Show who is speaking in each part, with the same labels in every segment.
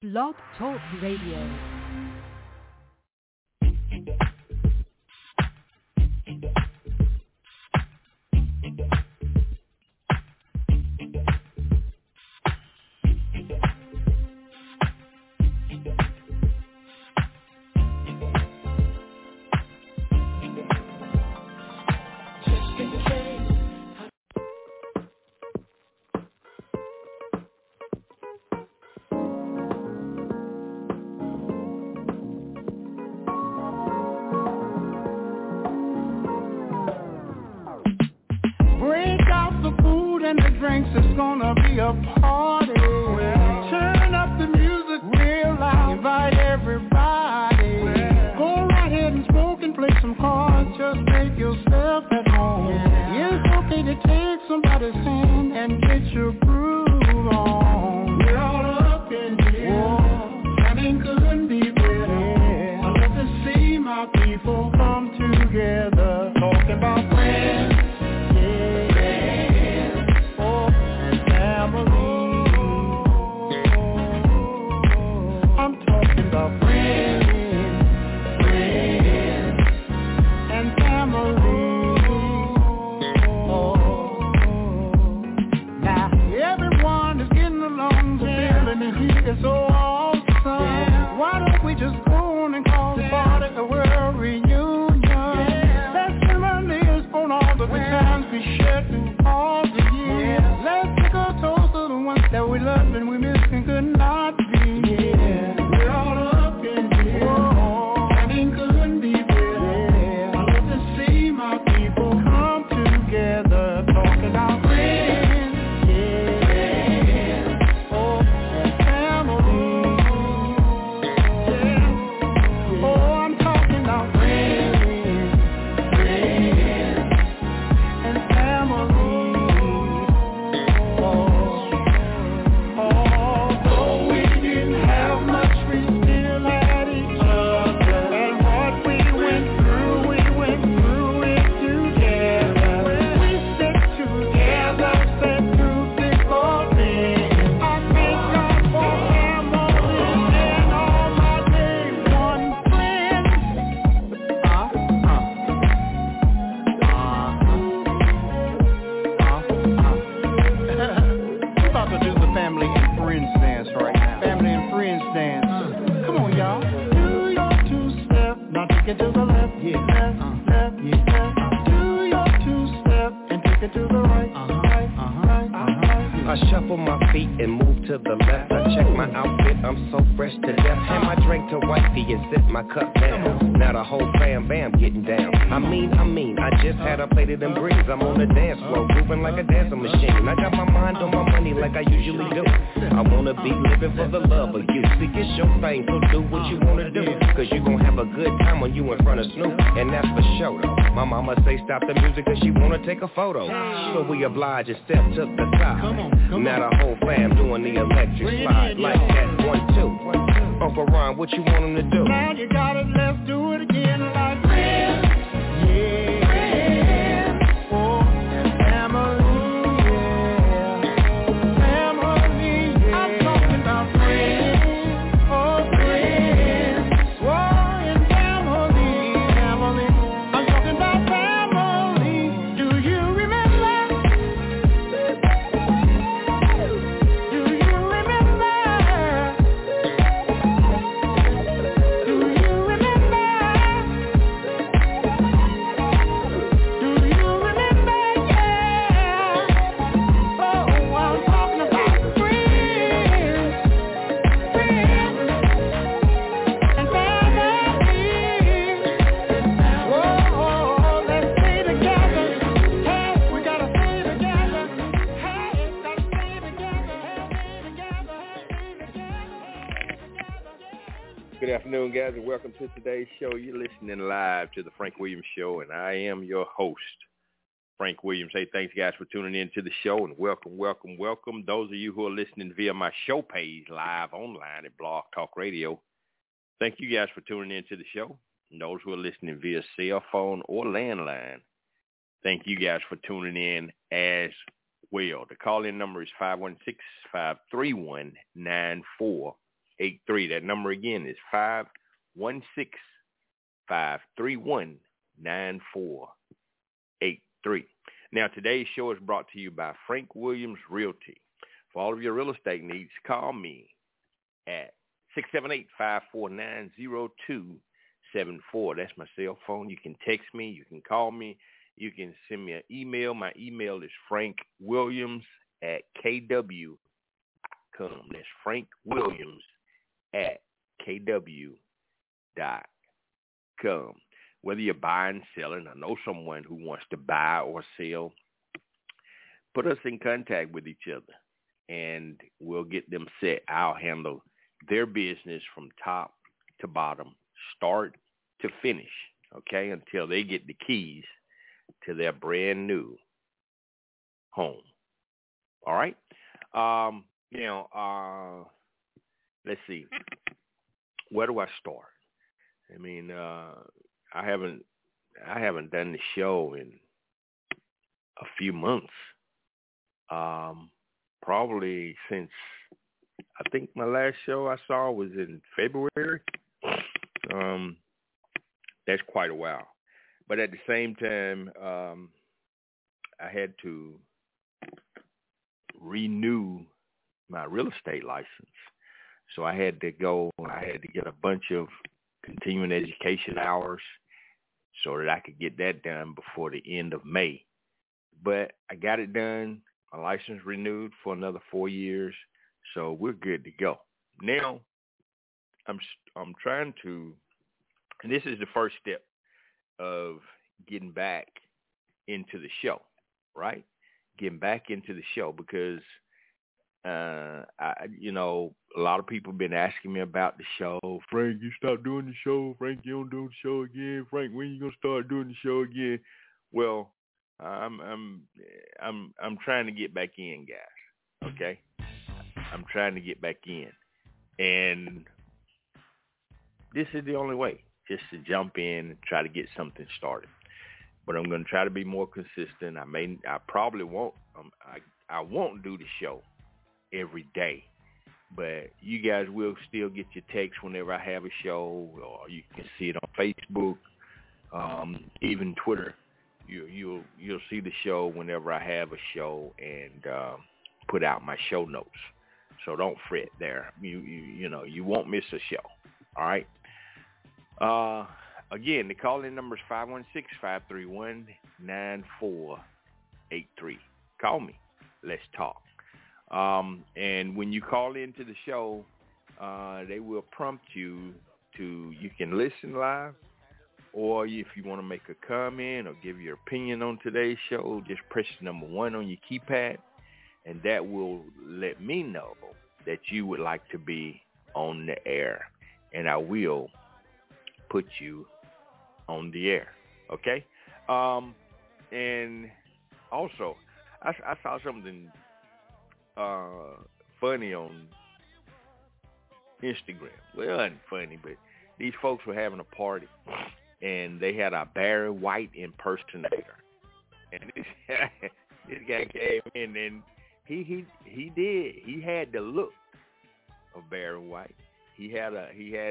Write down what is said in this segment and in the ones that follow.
Speaker 1: Blog Talk Radio.
Speaker 2: Oblige and step to the side. Now the whole fam doing the electric slide like that 1, 2. Uncle Ron, what you want him to do?
Speaker 3: Now you got it, let's do it again like friends. Yeah. Friends. Oh, and family. Yeah. Family. Yeah. I'm talking about friends. Oh, friends. Oh, and family. Family. I'm talking about family. Do you remember?
Speaker 2: Good afternoon, guys, and welcome to today's show. You're listening live to the Frank Williams Show, and I am your host, Frank Williams. Hey, thanks, guys, for tuning in to the show, and welcome. Those of you who are listening via my show page live online at Blog Talk Radio, thank you guys for tuning in to the show. And those who are listening via cell phone or landline, thank you guys for tuning in as well. The call-in number is 516-531-9400. That number again is 516-531-9483. Now, today's show is brought to you by Frank Williams Realty. For all of your real estate needs, call me at 678-549-0274. That's my cell phone. You can text me. You can call me. You can send me an email. My email is frankwilliams@kw.com. That's frankwilliams@kw.com. Whether you're buying, selling, or know someone who wants to buy or sell, put us in contact with each other, and we'll get them set. I'll handle their business from top to bottom, start to finish, okay, until they get the keys to their brand new home. All right? Let's see. Where do I start? I mean, I haven't done the show in a few months. Probably since, I think my last show I saw was in February. That's quite a while. But at the same time, I had to renew my real estate license. So I had to get a bunch of continuing education hours so that I could get that done before the end of May. But I got it done. My license renewed for another 4 years, so we're good to go. Now, I'm trying to, and this is the first step of getting back into the show, right? Getting back into the show because, a lot of people have been asking me about the show. Frank, you stopped doing the show. Frank, you don't do the show again. Frank, when you gonna start doing the show again? Well, I'm trying to get back in, guys. Okay, I'm trying to get back in, and this is the only way, just to jump in and try to get something started. But I'm going to try to be more consistent. I probably won't. I won't do the show every day, but you guys will still get your texts whenever I have a show, or you can see it on Facebook, even Twitter. You'll see the show whenever I have a show and put out my show notes. So don't fret there. You won't miss a show. All right. Again, the call-in number is 516-531-9483. Call me. Let's talk. And when you call into the show, they will prompt you can listen live, or if you want to make a comment or give your opinion on today's show, just press number 1 on your keypad, and that will let me know that you would like to be on the air, and I will put you on the air, okay? And also, I saw something funny on Instagram. Well, it wasn't funny, but these folks were having a party, and they had a Barry White impersonator. And this guy came in, and he had the look of Barry White. He had a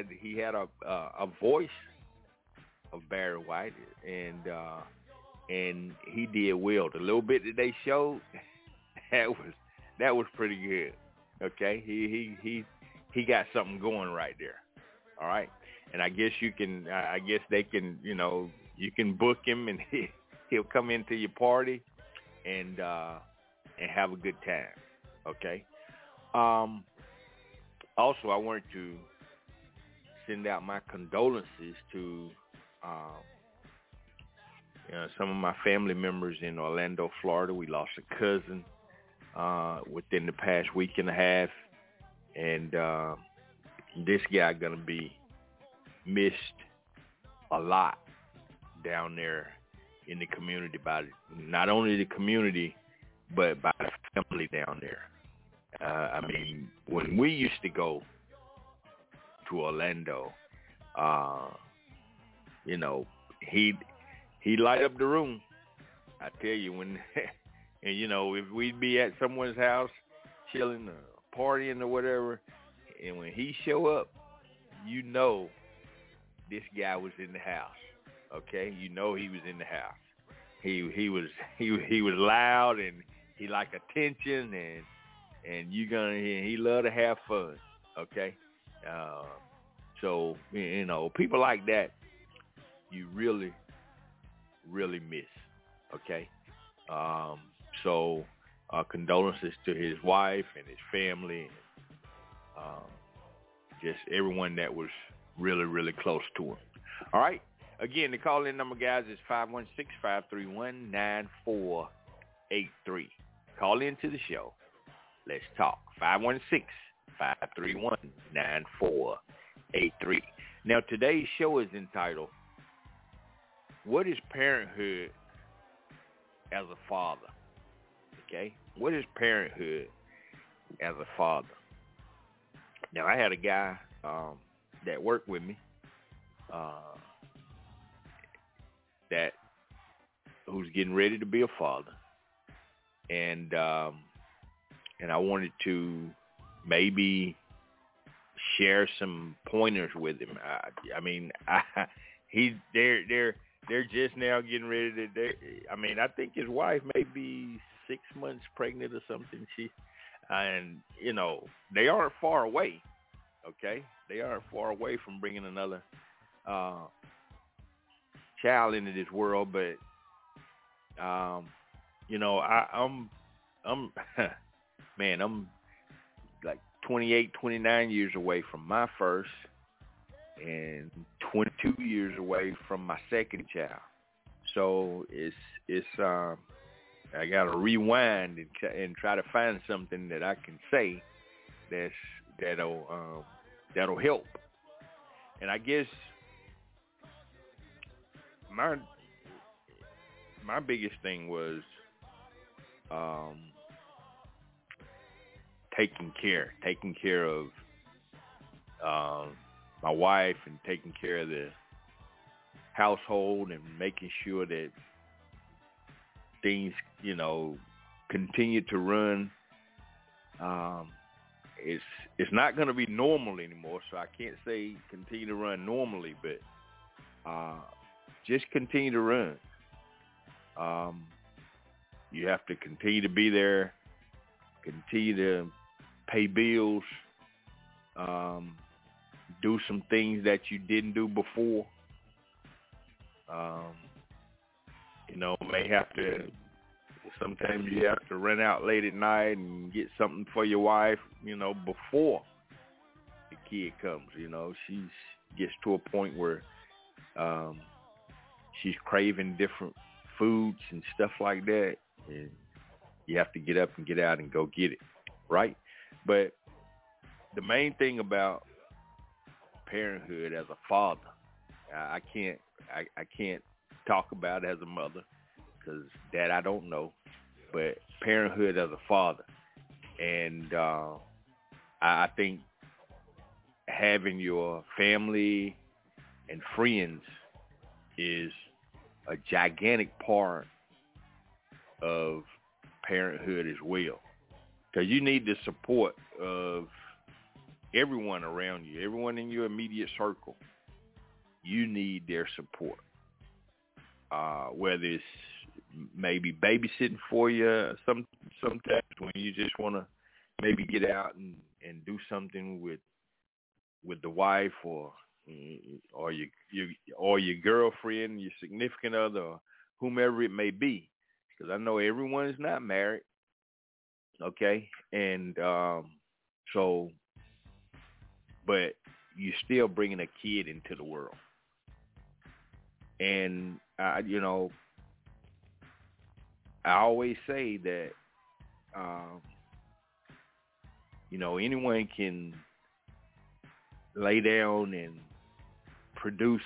Speaker 2: voice of Barry White, and he did well. The little bit that they showed, that was pretty good. Okay, he got something going right there. All right, and I guess they can, you can book him, and he'll come into your party and have a good time. Okay. Also, I wanted to send out my condolences to some of my family members in Orlando, Florida. We lost a cousin within the past week and a half, and this guy gonna be missed a lot down there in the community, by not only the community but by the family down there. I mean, when we used to go to Orlando, he'd light up the room. I tell you, when and if we'd be at someone's house chilling or partying or whatever, And when he show up, you know this guy was in the house. Okay, you know he was in the house. He was loud and he liked attention and he loved to have fun. Okay, so people like that you really miss. Okay, so condolences to his wife and his family, just everyone that was really close to him. All right. Again, the call-in number, guys, is 516-531-9483. Call into the show. Let's talk. 516-531-9483. Now, today's show is entitled, What is Parenthood as a Father? Okay? What is parenthood as a father? Now, I had a guy that worked with me who's getting ready to be a father, and I wanted to maybe share some pointers with him. They're just now getting ready to. I think his wife may be 6 months pregnant or something. They aren't far away. Okay, they aren't far away from bringing another child into this world, but I'm like 28, 29 years away from my first, and 22 years away from my second child. So it's I got to rewind and try to find something that I can say that'll help. And I guess my biggest thing was taking care of my wife and taking care of the household and making sure that things, continue to run. It's not going to be normal anymore, so I can't say continue to run normally, but just continue to run. You have to continue to be there, continue to pay bills, do some things that you didn't do before. May have to, sometimes you have to run out late at night and get something for your wife, before the kid comes. She gets to a point where she's craving different foods and stuff like that, and you have to get up and get out and go get it, right? But the main thing about parenthood as a father, I can't talk about it as a mother, because that I don't know, but parenthood as a father. And I think having your family and friends is a gigantic part of parenthood as well, because you need the support of everyone around you, everyone in your immediate circle. You need their support, whether it's maybe babysitting for you. Sometimes when you just want to maybe get out and do something with the wife or your girlfriend, your significant other, or whomever it may be. Because I know everyone is not married, okay? And but you're still bringing a kid into the world. And, I always say that, anyone can lay down and produce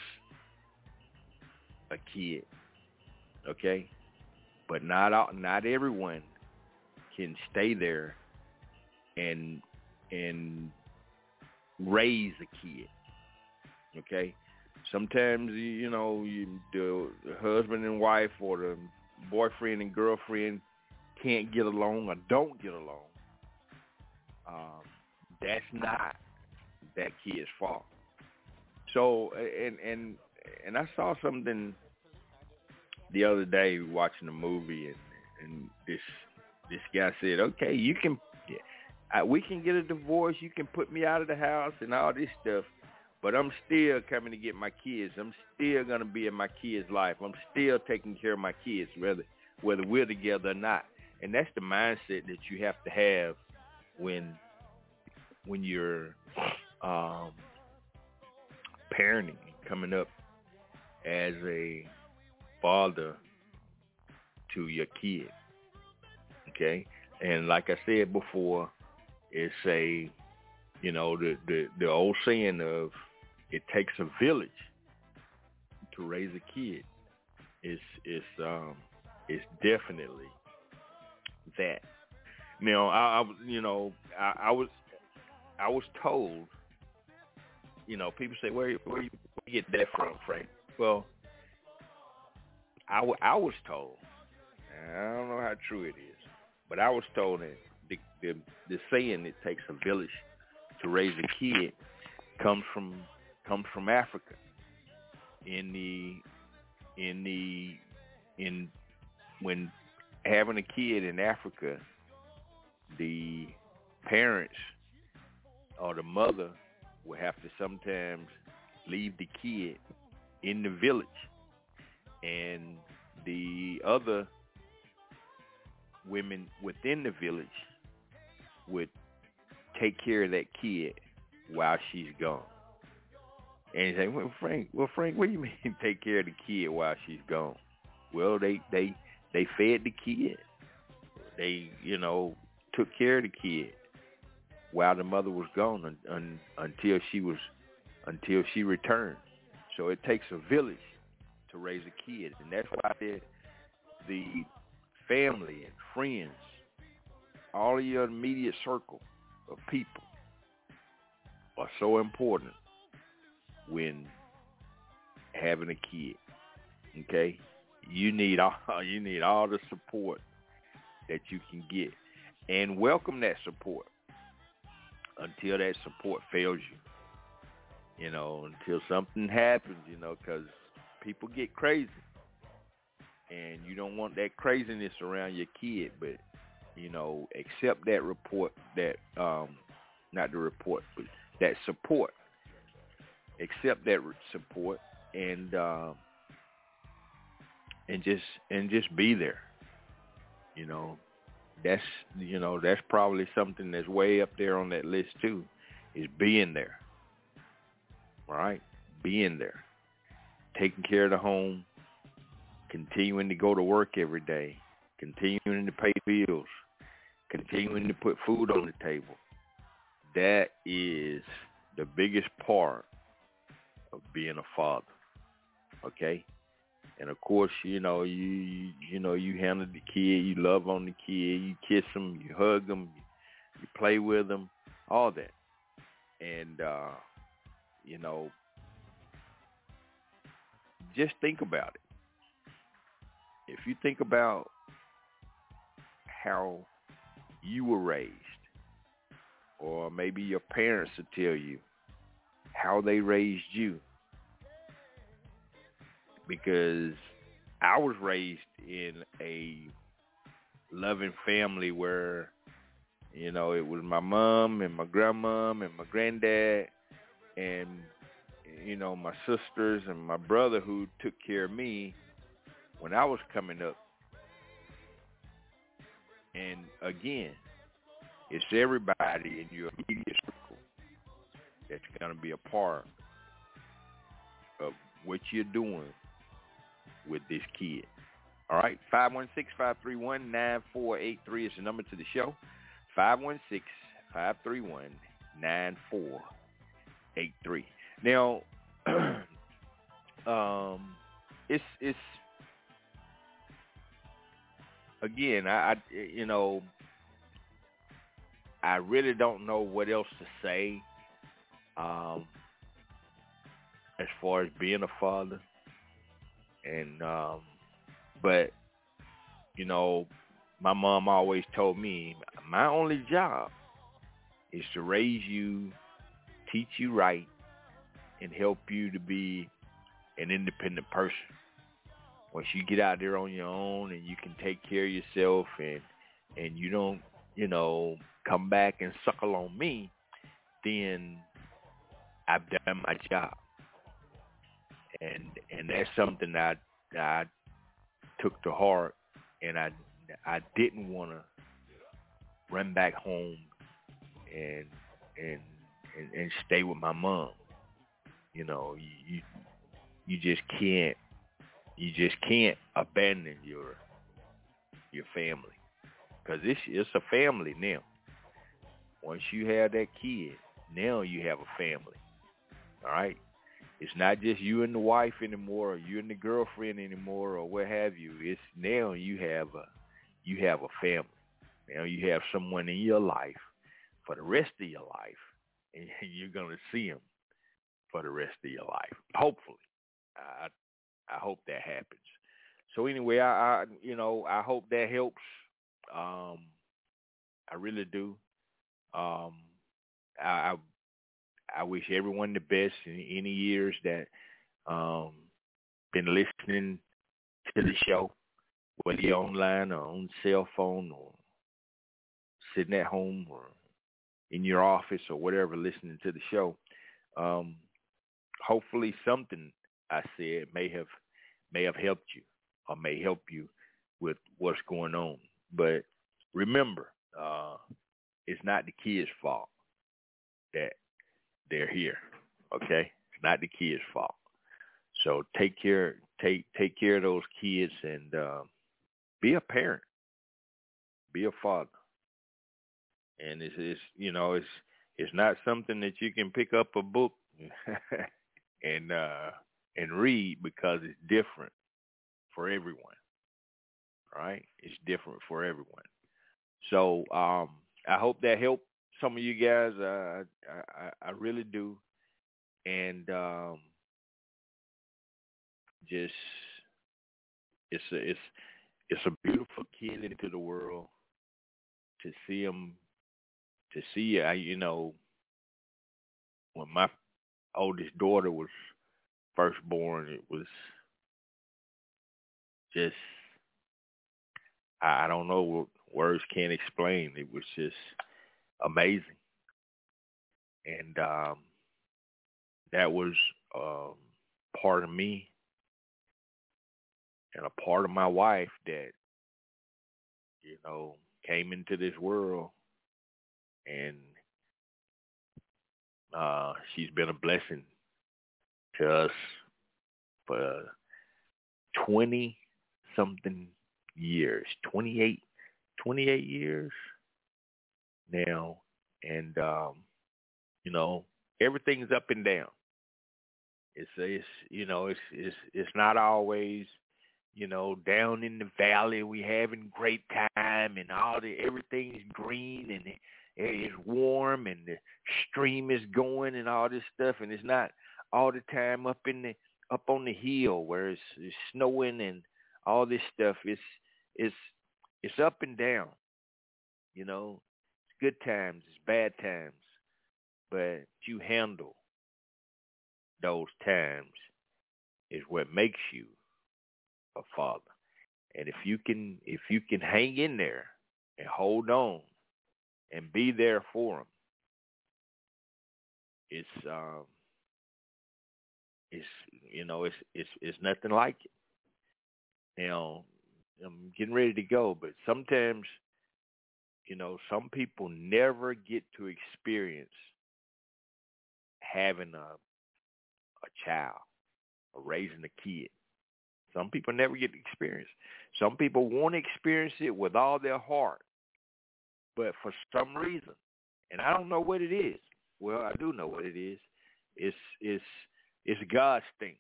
Speaker 2: a kid, okay? But not everyone can stay there and raise a kid, okay? Sometimes, the husband and wife or the boyfriend and girlfriend can't get along or don't get along. That's not that kid's fault. So, and I saw something the other day watching a movie, and this guy said, okay, we can get a divorce, you can put me out of the house and all this stuff, but I'm still coming to get my kids. I'm still going to be in my kids' life. I'm still taking care of my kids, whether we're together or not. And that's the mindset that you have to have when you're parenting, coming up as a father to your kid. Okay? And like I said before, it's the old saying of it takes a village to raise a kid. It's definitely that. Now, I was told, people say, where you get that from, Frank? Well, I was told, and I don't know how true it is, but I was told that the saying it takes a village to raise a kid comes from Africa. When having a kid in Africa, the parents or the mother will have to sometimes leave the kid in the village, and the other women within the village would take care of that kid while she's gone. And you say, well, Frank, what do you mean take care of the kid while she's gone? Well, they fed the kid. They, took care of the kid while the mother was gone until she returned. So it takes a village to raise a kid, and that's why the family and friends, all of your immediate circle of people are so important when having a kid. Okay, you need all the support that you can get, and welcome that support until that support fails you. Until something happens, because people get crazy, and you don't want that craziness around your kid. But accept that report, not the report, but that support. Accept that support, and just be there. That's probably something that's way up there on that list too, is being there. All right, being there, taking care of the home, continuing to go to work every day, continuing to pay bills, continuing to put food on the table. That is the biggest part of being a father. Okay? And of course, you handle the kid, you love on the kid, you kiss them, you hug them, you play with them, all that. And just think about it. If you think about how you were raised, or maybe your parents will tell you how they raised you, because I was raised in a loving family where, it was my mom and my grandmom and my granddad and, my sisters and my brother who took care of me when I was coming up. And again, it's everybody in your immediate circle that's going to be a part of what you're doing with this kid. All right, 516-531-9483 is the number to the show. 516-531-9483. Now, it's again, I really don't know what else to say as far as being a father. And but my mom always told me my only job is to raise you teach you right and help you to be an independent person. Once you get out there on your own and you can take care of yourself and you don't, come back and suckle on me, then I've done my job. And that's something that I took to heart, and I didn't want to run back home and stay with my mom. You just can't abandon your family, because it's a family now. Once you have that kid, now you have a family. All right. It's not just you and the wife anymore, or you and the girlfriend anymore, or what have you. It's now you have a family. Now you have someone in your life for the rest of your life, and you're gonna see them for the rest of your life. Hopefully, I hope that happens. So anyway, I hope that helps. I really do. I wish everyone the best in any years that been listening to the show, whether you're online or on cell phone or sitting at home or in your office or whatever, listening to the show. Hopefully something I said may have helped you or may help you with what's going on. But remember, it's not the kids' fault that they're here. Okay? It's not the kids' fault. So take care of those kids and be a parent. Be a father. And it's not something that you can pick up a book and read, because it's different for everyone. Right? It's different for everyone. So I hope that helped some of you guys. I really do. And just it's a beautiful kid into the world to see him. To see, when my oldest daughter was first born, it was just, I don't know what words can't explain. It was just amazing. And that was part of me and a part of my wife that, came into this world. And she's been a blessing to us for 20-something years, 28 years now. And, everything's up and down. It's not always, down in the valley. We having great time and everything's green and it's warm and the stream is going and all this stuff, and it's not all the time up on the hill where it's snowing and all this stuff. It's up and down. It's good times, it's bad times, but you handle those times is what makes you a father. And if you can hang in there and hold on and be there for them, it's nothing like it. Now, I'm getting ready to go, but sometimes, some people never get to experience having a child or raising a kid. Some people never get to experience. Some people want to experience it with all their heart, but for some reason, and I don't know what it is. Well, I do know what it is. It's God's thing.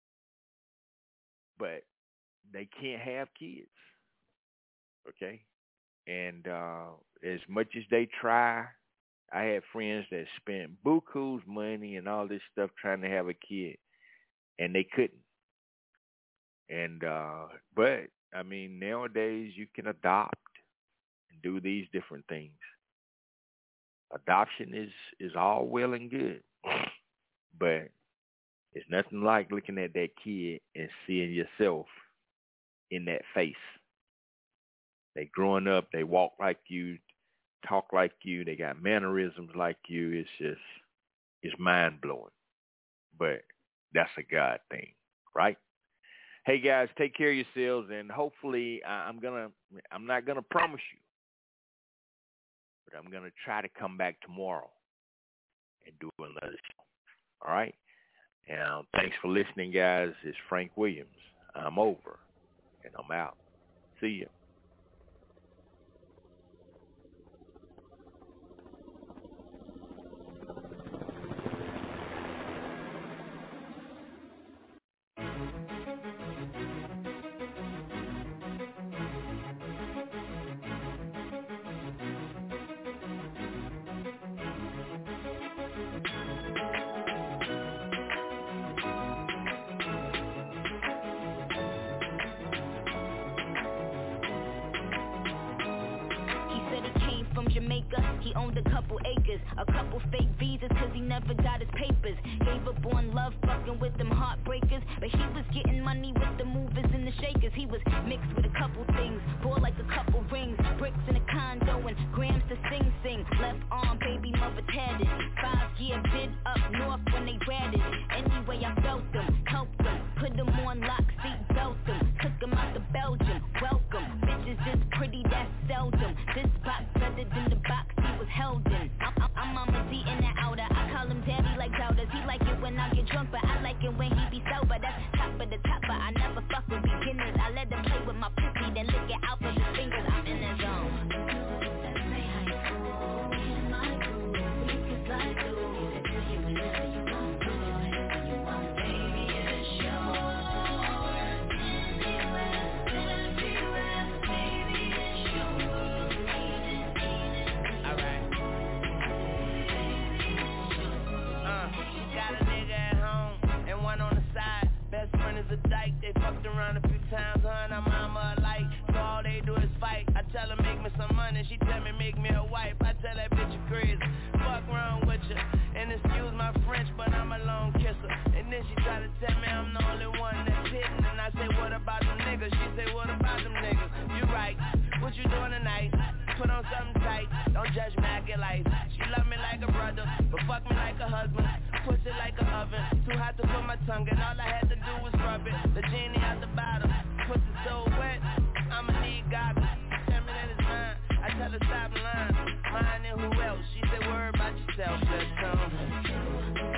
Speaker 2: But they can't have kids. Okay? And as much as they try, I had friends that spent buku's money and all this stuff trying to have a kid, and they couldn't. And but I mean, nowadays you can adopt and do these different things. Adoption is all well and good. But it's nothing like looking at that kid and seeing yourself in that face. They growing up, they walk like you, talk like you, they got mannerisms like you. It's mind-blowing. But that's a God thing, right? Hey, guys, take care of yourselves, and hopefully I'm not going to promise you, but I'm going to try to come back tomorrow and do another show, all right? And thanks for listening, guys. It's Frank Williams. I'm over, and I'm out. See ya.
Speaker 4: He owned a couple acres, a couple fake visas cause he never got his papers. Gave up on love, fucking with them heartbreakers, but he was getting money with the movers and the shakers. He was mixed with a couple things, bought like a couple rings, bricks in a condo and grams to sing. Left arm, baby mother tatted, 5-year bid up north when they ratted. Anyway, I felt them, helped them, put them on lock, seat belt them, took them out to Belgium, welcome. Bitches is pretty, that's seldom. This box better than the box he was held in. I'm Mama D in the outer. I call him daddy like doubters. He like it when I get drunk, but I like it when he be sober. That's top of the top, but I never fuck with beginners. I let them play with my pussy, then lick it out with his fingers. I'm in the zone.
Speaker 5: A dyke, they fucked around a few times, her and her mama alike, so all they do is fight. I tell her make me some money, she tell me make me a wife. I tell that bitch you crazy, fuck wrong with you, and excuse my French, but I'm a lone kisser. And then she try to tell me I'm the only one that's hitting, and I say what about them niggas? She say what about them niggas? You right, what you doing tonight? Put on something tight, don't judge me, I get life. She love me like a brother, but fuck me like a husband. Pussy like an oven, too hot to put my tongue in. All I had to do was rub it, the genie out the bottle. Pussy so wet, I'ma need goggles. Tell me that it's mine, I tell her stop lying. Mine and who else? She said worry about yourself, just come.